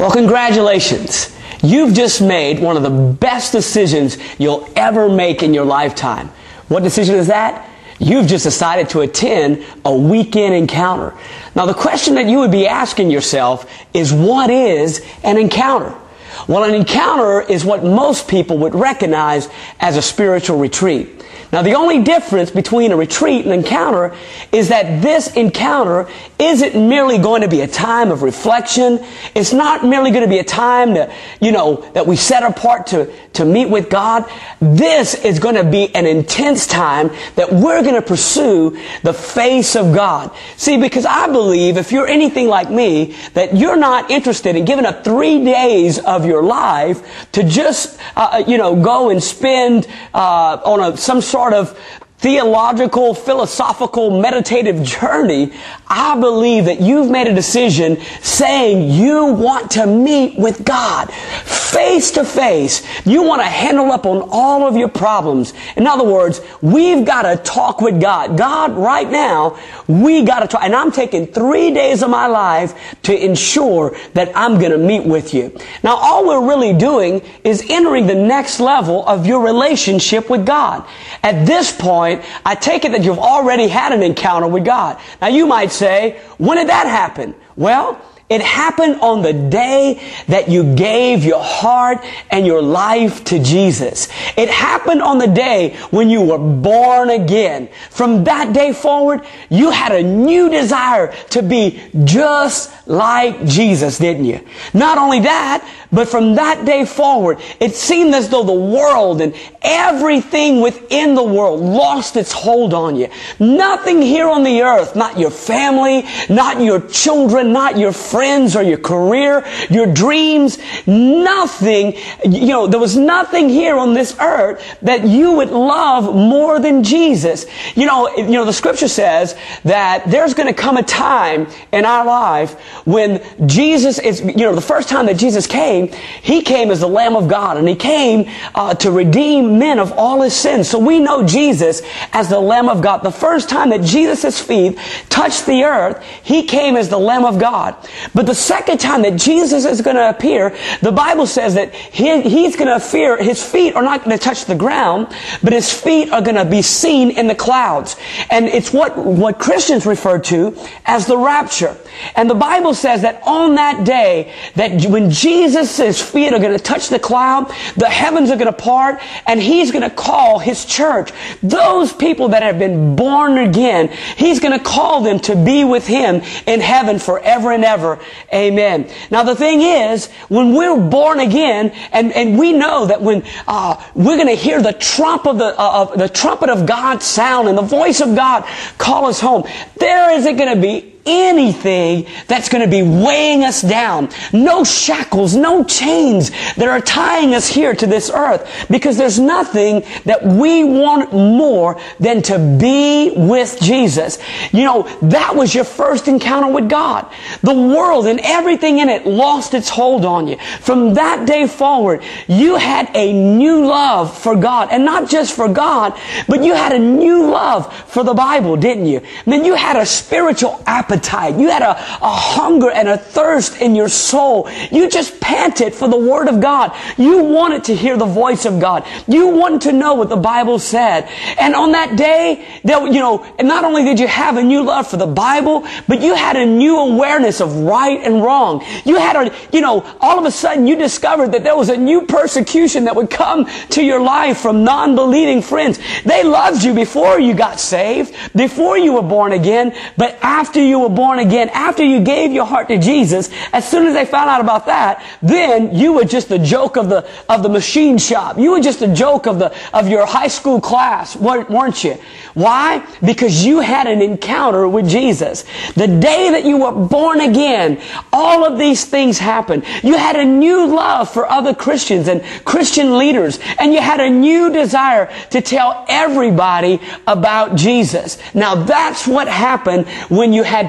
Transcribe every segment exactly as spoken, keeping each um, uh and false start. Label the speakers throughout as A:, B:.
A: Well, congratulations. You've just made one of the best decisions you'll ever make in your lifetime. What decision is that? You've just decided to attend a weekend encounter. Now, the question that you would be asking yourself is, what is an encounter? Well, an encounter is what most people would recognize as a spiritual retreat. Now, the only difference between a retreat and an encounter is that this encounter isn't merely going to be a time of reflection. It's not merely going to be a time to, you know, that we set apart to, to meet with God. This is going to be an intense time that we're going to pursue the face of God. See, because I believe, if you're anything like me, that you're not interested in giving up three days of your life to just, uh, you know, go and spend uh, on a, some sort of theological, philosophical, meditative journey. I believe that you've made a decision saying you want to meet with God face to face. You want to handle up on all of your problems. In other words, we've got to talk with God. God, right now, we got to talk. And I'm taking three days of my life to ensure that I'm going to meet with you. Now, all we're really doing is entering the next level of your relationship with God. At this point, I take it that you've already had an encounter with God. Now, you might say, when did that happen? Well, it happened on the day that you gave your heart and your life to Jesus. It happened on the day when you were born again. From that day forward, you had a new desire to be just like Jesus, didn't you? Not only that, but from that day forward, it seemed as though the world and everything within the world lost its hold on you. Nothing here on the earth, not your family, not your children, not your friends or your career, your dreams, nothing, you know, there was nothing here on this earth that you would love more than Jesus. You know, you know, the scripture says that there's going to come a time in our life when Jesus is, you know, the first time that Jesus came, He came as the Lamb of God, and He came uh, to redeem men of all his sins. So we know Jesus as the Lamb of God. The first time that Jesus' feet touched the earth, He came as the Lamb of God. But the second time that Jesus is going to appear, the Bible says that he, He's going to appear, His feet are not going to touch the ground, but His feet are going to be seen in the clouds. And it's what, what Christians refer to as the rapture. And the Bible says that on that day, that when Jesus' feet are going to touch the cloud, the heavens are going to part, and He's going to call His church, those people that have been born again, He's going to call them to be with Him in heaven forever and ever. Amen. Now the thing is, when we're born again, and, and we know that when uh, we're going to hear the trump of the, uh, of the trumpet of God sound and the voice of God call us home, there isn't going to be anything that's going to be weighing us down. No shackles, no chains that are tying us here to this earth, because there's nothing that we want more than to be with Jesus. You know, that was your first encounter with God. The world and everything in it lost its hold on you. From that day forward, you had a new love for God, and not just for God, but you had a new love for the Bible, didn't you? I mean, you had a spiritual appetite. You had a, a hunger and a thirst in your soul. You just panted for the Word of God. You wanted to hear the voice of God. You wanted to know what the Bible said. And on that day, that, you know, not only did you have a new love for the Bible, but you had a new awareness of right and wrong. You had a, you know, all of a sudden you discovered that there was a new persecution that would come to your life from non-believing friends. They loved you before you got saved, before you were born again, but after you were born again, after you gave your heart to Jesus, as soon as they found out about that, then you were just the joke of the of the machine shop. You were just a joke of the of your high school class, weren't you? Why? Because you had an encounter with Jesus. The day that you were born again, all of these things happened. You had a new love for other Christians and Christian leaders, and you had a new desire to tell everybody about Jesus. Now that's what happened when you had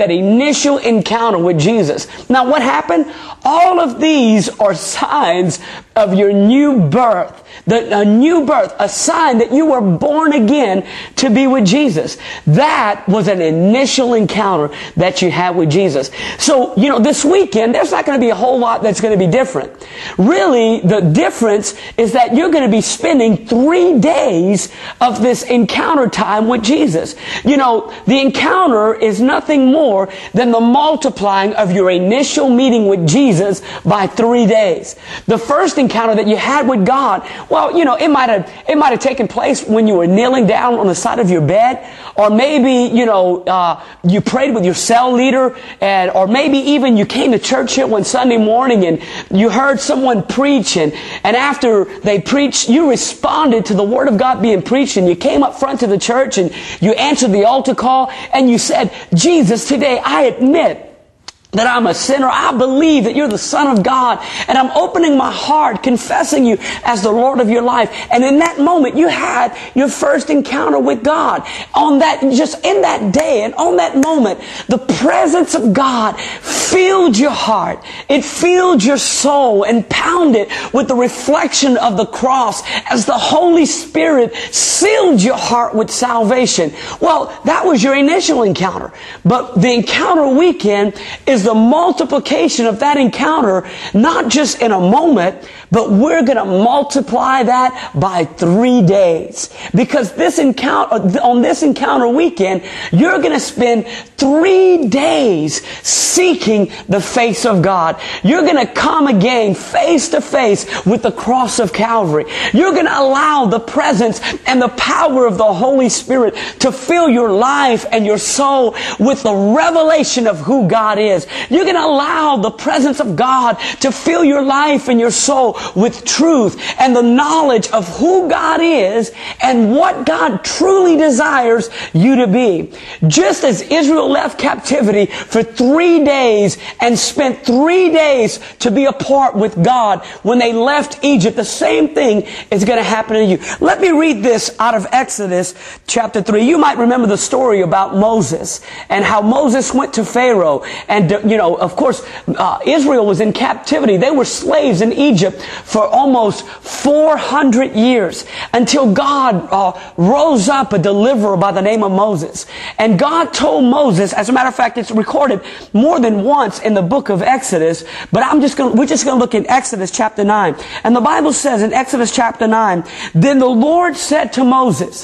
A: that initial encounter with Jesus. Now, what happened? All of these are signs of your new birth. The, a new birth, a sign that you were born again to be with Jesus. That was an initial encounter that you had with Jesus. So, you know, this weekend, there's not going to be a whole lot that's going to be different. Really, the difference is that you're going to be spending three days of this encounter time with Jesus. You know, the encounter is nothing more than the multiplying of your initial meeting with Jesus by three days. The first encounter that you had with God, well, you know, it might have it might have taken place when you were kneeling down on the side of your bed, or maybe, you know, uh, you prayed with your cell leader, and or maybe even you came to church here one Sunday morning and you heard someone preach, and, and after they preached, you responded to the Word of God being preached, and you came up front to the church and you answered the altar call, and you said, Jesus, today I admit that I'm a sinner. I believe that you're the Son of God, and I'm opening my heart, confessing you as the Lord of your life. And in that moment, you had your first encounter with God. On that, just in that day and on that moment, the presence of God filled your heart. It filled your soul and pounded with the reflection of the cross as the Holy Spirit sealed your heart with salvation. Well, that was your initial encounter. But the encounter weekend is the multiplication of that encounter, not just in a moment, but we're going to multiply that by three days. Because this encounter, on this encounter weekend, you're going to spend three days seeking the face of God. You're going to come again face to face with the cross of Calvary. You're going to allow the presence and the power of the Holy Spirit to fill your life and your soul with the revelation of who God is. You're going to allow the presence of God to fill your life and your soul with truth and the knowledge of who God is and what God truly desires you to be. Just as Israel left captivity for three days and spent three days to be apart with God when they left Egypt, the same thing is going to happen to you. Let me read this out of Exodus chapter three. You might remember the story about Moses and how Moses went to Pharaoh, and you know, of course, uh, Israel was in captivity. They were slaves in Egypt for almost four hundred years until God uh, rose up a deliverer by the name of Moses. And God told Moses, as a matter of fact, it's recorded more than once in the book of Exodus, but I'm just going we're just going to look in Exodus chapter nine. And the Bible says in Exodus chapter nine, then the Lord said to Moses,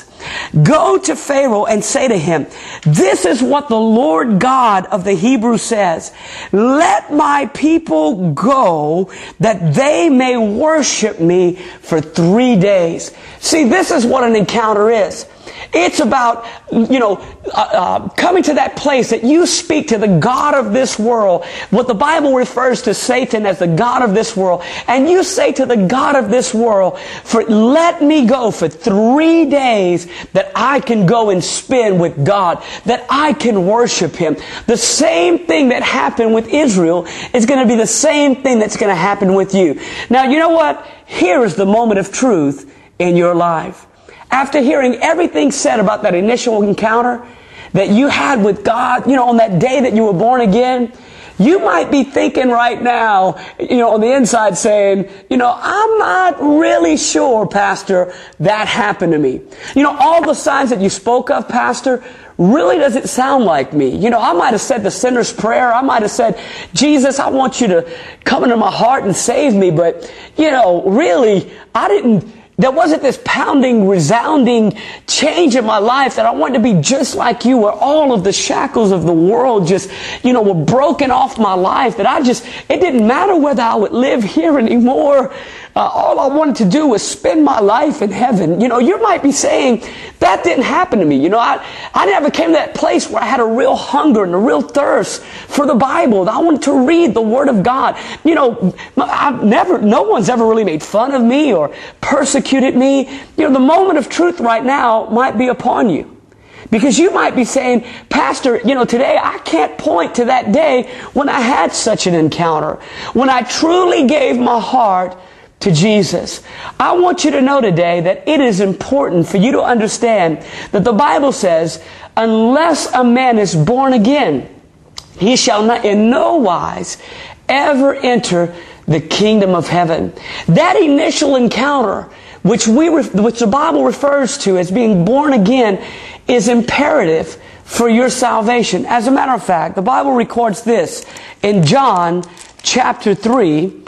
A: go to Pharaoh and say to him, this is what the Lord God of the Hebrews says. Let my people go that they may worship me for three days. See, this is what an encounter is. It's about, you know, uh, uh, coming to that place that you speak to the God of this world, what the Bible refers to Satan as the God of this world, and you say to the God of this world, for let me go for three days that I can go and spend with God, that I can worship Him. The same thing that happened with Israel is going to be the same thing that's going to happen with you. Now, you know what? Here is the moment of truth in your life. After hearing everything said about that initial encounter that you had with God, you know, on that day that you were born again, you might be thinking right now, you know, on the inside saying, you know, I'm not really sure, Pastor, that happened to me. You know, all the signs that you spoke of, Pastor, really doesn't sound like me. You know, I might have said the sinner's prayer. I might have said, Jesus, I want you to come into my heart and save me. But, you know, really, I didn't... There wasn't this pounding, resounding change in my life that I wanted to be just like you, where all of the shackles of the world just, you know, were broken off my life, that I just, it didn't matter whether I would live here anymore. Uh, all I wanted to do was spend my life in heaven. You know, you might be saying, that didn't happen to me. You know, I, I never came to that place where I had a real hunger and a real thirst for the Bible. I wanted to read the Word of God. You know, I've never, no one's ever really made fun of me or persecuted me. You know, the moment of truth right now might be upon you. Because you might be saying, Pastor, you know, today I can't point to that day when I had such an encounter, when I truly gave my heart to Jesus. I want you to know today that it is important for you to understand that the Bible says, unless a man is born again, he shall not in no wise ever enter the kingdom of heaven. That initial encounter, which we, which the Bible refers to as being born again, is imperative for your salvation. As a matter of fact, the Bible records this in John chapter three,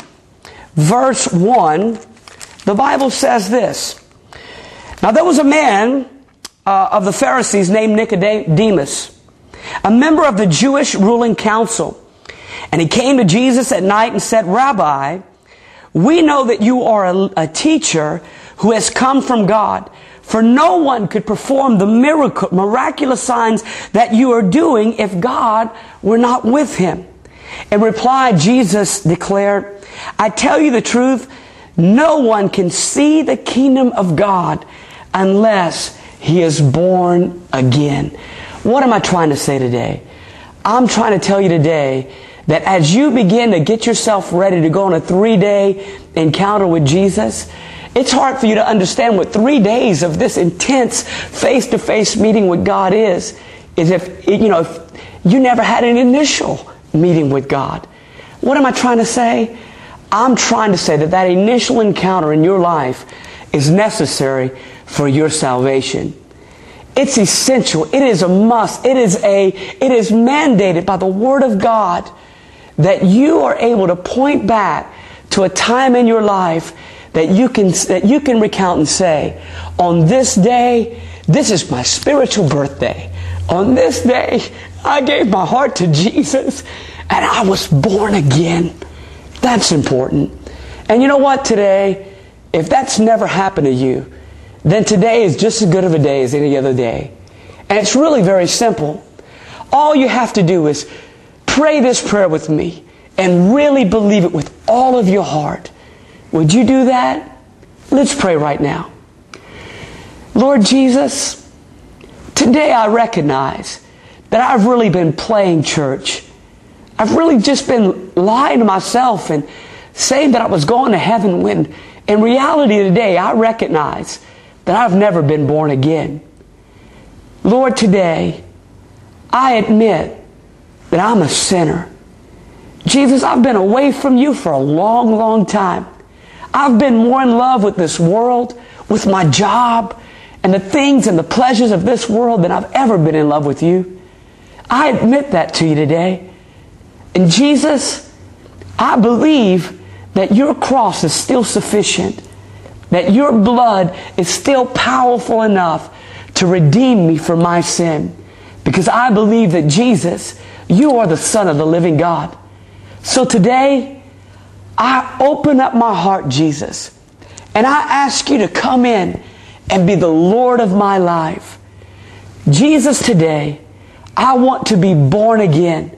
A: verse one. The Bible says this. Now there was a man uh, of the Pharisees named Nicodemus, a member of the Jewish ruling council. And he came to Jesus at night and said, Rabbi, we know that you are a, a teacher who has come from God. For no one could perform the miracle, miraculous signs that you are doing if God were not with him. In reply, Jesus declared, I tell you the truth, no one can see the kingdom of God unless he is born again. What am I trying to say today? I'm trying to tell you today that as you begin to get yourself ready to go on a three-day encounter with Jesus, it's hard for you to understand what three days of this intense face-to-face meeting with God is. Is if, you know, if you never had an initial meeting with God. What am I trying to say? I'm trying to say that that initial encounter in your life is necessary for your salvation. It's essential. It is a must. It is a, it is mandated by the Word of God that you are able to point back to a time in your life that you can, that you can recount and say, on this day, this is my spiritual birthday. On this day, I gave my heart to Jesus and I was born again. That's important. And you know what, today, if that's never happened to you, then today is just as good of a day as any other day. And it's really very simple. All you have to do is pray this prayer with me and really believe it with all of your heart. Would you do that? Let's pray right now. Lord Jesus, today I recognize that I've really been playing church. I've really just been lying to myself and saying that I was going to heaven when in reality today I recognize that I've never been born again. Lord, today I admit that I'm a sinner. Jesus, I've been away from you for a long, long time. I've been more in love with this world, with my job, and the things and the pleasures of this world than I've ever been in love with you. I admit that to you today. And Jesus, I believe that your cross is still sufficient, that your blood is still powerful enough to redeem me from my sin. Because I believe that Jesus, you are the Son of the living God. So today, I open up my heart, Jesus, and I ask you to come in and be the Lord of my life. Jesus, today, I want to be born again.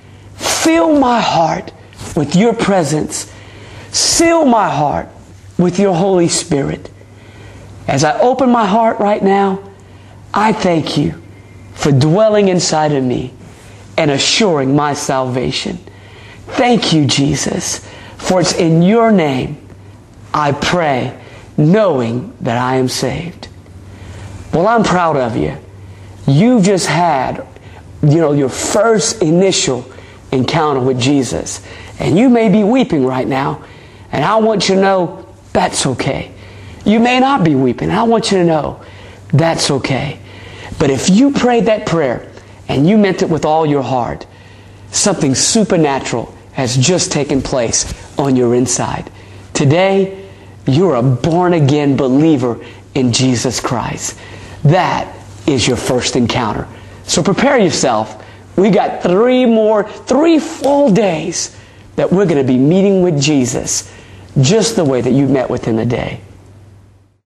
A: Fill my heart with your presence. Seal my heart with your Holy Spirit. As I open my heart right now, I thank you for dwelling inside of me and assuring my salvation. Thank you, Jesus, for it's in your name I pray, knowing that I am saved. Well, I'm proud of you. You've just had, you know, your first initial encounter with Jesus. And you may be weeping right now. And I want you to know that's okay. You may not be weeping. I want you to know that's okay. But if you prayed that prayer and you meant it with all your heart, something supernatural has just taken place on your inside. Today, you're a born-again believer in Jesus Christ. That is your first encounter. So prepare yourself. We got three more, three full days that we're going to be meeting with Jesus just the way that you met with him today.